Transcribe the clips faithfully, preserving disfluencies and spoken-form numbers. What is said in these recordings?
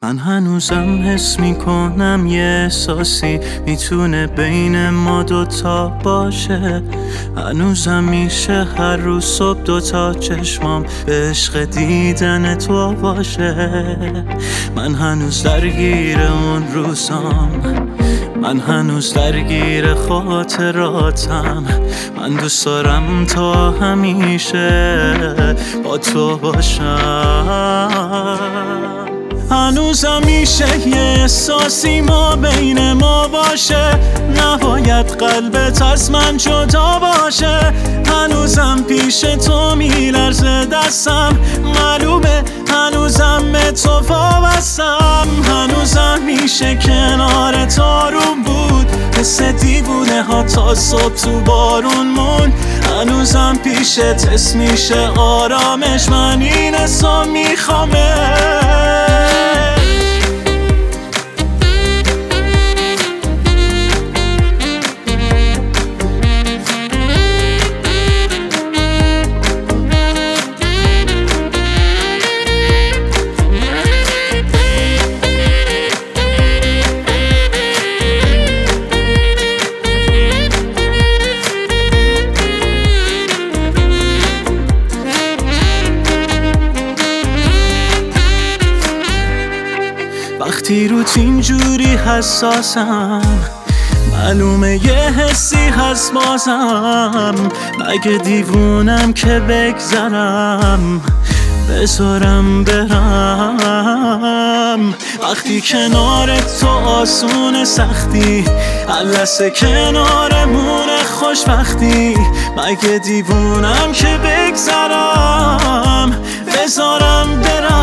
من هنوزم حس میکنم یه احساسی میتونه بین ما دوتا باشه. هنوزم میشه هر روز صبح دوتا چشمام به عشق دیدن تو باشه. من هنوز درگیر اون روزام، من هنوز درگیر خاطراتم. من دوست دارم تا همیشه با تو باشم. هنوزم میشه یه احساسی ما بین ما باشه، نباید قلبت از من جدا باشه. هنوزم پیش تو میلرزه دستم، معلومه هنوزم به تو وابستم. هنوزم میشه کنار تو آروم بود، حس دیوونه ها تا صبح تو بارون مون. هنوزم پیشت حس میشه آرامش، من این حسو میخوامه. وقتی روت اینجوری حساسم، معلومه یه حسی هست بازم. مگه دیوونم که بگذرم بذارم برم؟ وقتی کنارت تو آسون سختی، لحظه کنارمونه خوشبختی. مگه دیوونم که بگذرم بذارم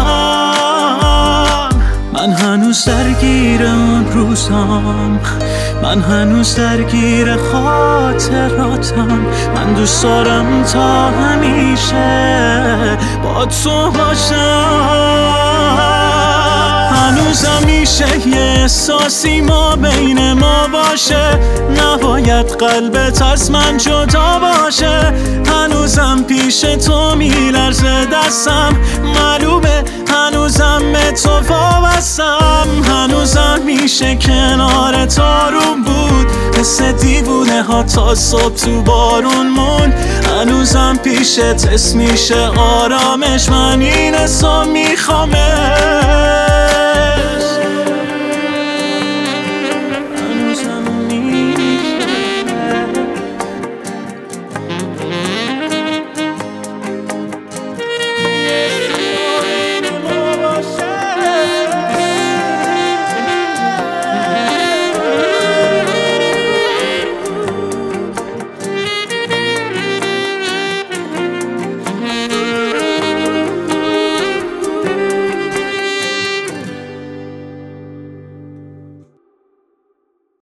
برم؟ من هنوز درگیر اون روزام، من هنوز درگیر خاطراتم. من دوست دارم تا همیشه با تو باشم. هنوزم میشه یه احساسی ما بین ما باشه، نباید قلبت از من جدا باشه. هنوزم پیش تو میلرزه دستم، معلومه هنوزم به تو وابستم. هنوزم میشه کنار تو آروم بود، حس دیوونه ها تا صبح تو بارون مون. هنوزم پیشت حس میشه آرامش، من این حسو میخوامه.